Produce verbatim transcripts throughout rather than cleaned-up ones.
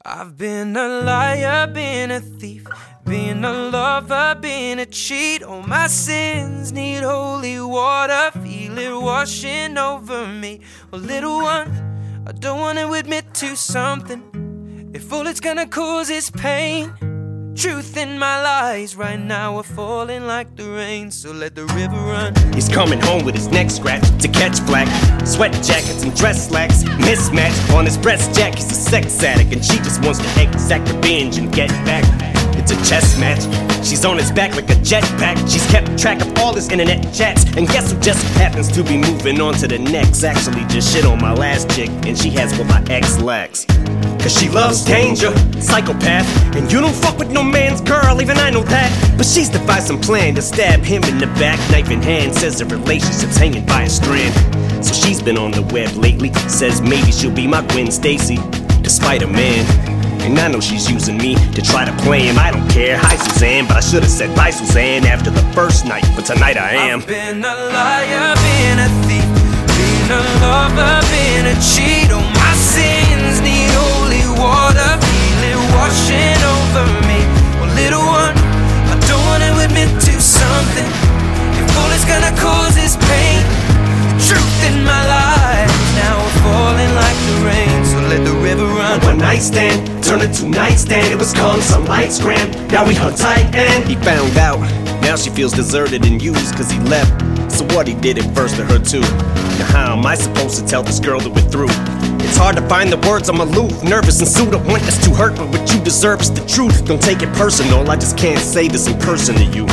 I've been a liar, been a thief, been a lover, been a cheat. All my sins need holy water, feel it washing over me. Well, little one, I don't want to admit to something. If all it's gonna cause is pain, truth in my lies right now are falling like the rain, so let the river run. He's coming home with his neck scratched to catch black sweat jackets and dress slacks mismatched on his breast jack. He's a sex addict and she just wants to exact revenge and get back. It's a chess match. She's on his back like a jetpack. She's kept track of all his internet chats, and guess who just happens to be moving on to the next? Actually just shit on my last chick, and she has what my ex lacks. Cause she loves danger, psychopath, and you don't fuck with no man's girl, even I know that. But she's devised some plan to stab him in the back, knife in hand, says the relationship's hanging by a strand. So she's been on the web lately, says maybe she'll be my Gwen Stacy, despite a man. And I know she's using me to try to play him. I don't care, hi Suzanne, but I should've said bye Suzanne after the first night, but tonight I am. I've been a liar, been a thief, been a lover, been a cheat. All my sins need holy water, feel it washing over me. Well, little one, I don't wanna admit to something. If all it's gonna cause is pain, the truth in my life now we're falling like the rain, so let the river run. One night stand turned into nightstand. It was calm, some lights grand. Now we hung tight and he found out. Now she feels deserted and used cause he left. So what, he did it first to her too. Now how am I supposed to tell this girl that we're through? It's hard to find the words, I'm aloof, nervous and sued. I want this to hurt, but what you deserve is the truth. Don't take it personal, I just can't say this in person to you.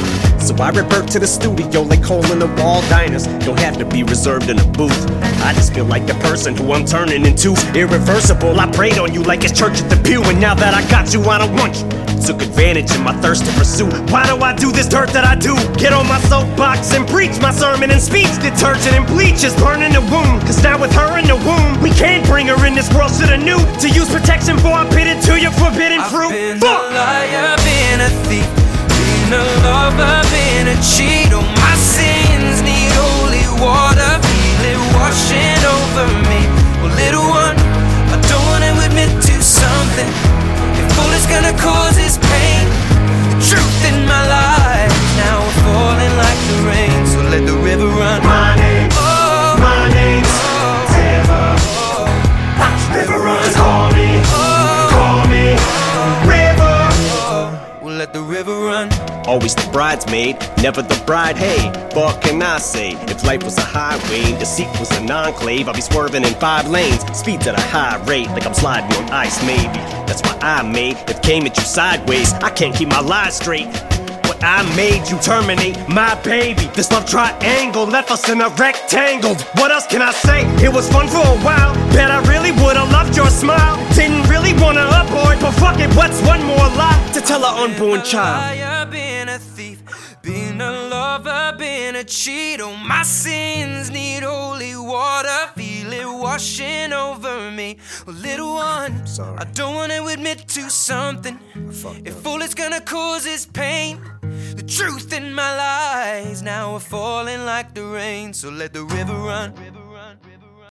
So I revert to the studio like hole in the wall diners. Don't have to be reserved in a booth. I just feel like the person who I'm turning into. Irreversible, I prayed on you like it's church at the pew. And now that I got you, I don't want you. Took advantage of my thirst to pursue. Why do I do this dirt that I do? Get on my soapbox and preach my sermon and speech. Detergent and bleach is burning the wound. Cause now with her in the womb, we can't bring her in this world. Shoulda knew to use protection before I bit into your forbidden fruit. I've been Fuck. a liar, been a thief, been a lover, been a cheat. All my sins need holy water, feel it washing over me. Well, little one, I don't wanna admit to something. If all it's gonna cause is pain, the truth in my life now we're falling like the rain, so let the river run. My name, oh, my name's oh, River. oh, oh, River runs, call me, oh, call me, oh, River. oh, we'll let the river run. Always the bridesmaid, never the bride, hey, what can I say? If life was a highway and deceit was an enclave, I'd be swerving in five lanes, speeds at a high rate, like I'm sliding on ice maybe. That's why I made, it came at you sideways, I can't keep my lies straight. What I made you terminate my baby. This love triangle left us in a rectangle. What else can I say? It was fun for a while, bet I really would've loved your smile. Didn't really wanna abort, but fuck it, what's one more lie to tell an unborn child? Been a thief, been a lover, been a cheat. All my sins need holy water, feel it washing over me. Well, little one, Sorry. I don't wanna admit to something. If all it's gonna cause is pain, the truth in my lies now are falling like the rain, so let the river run.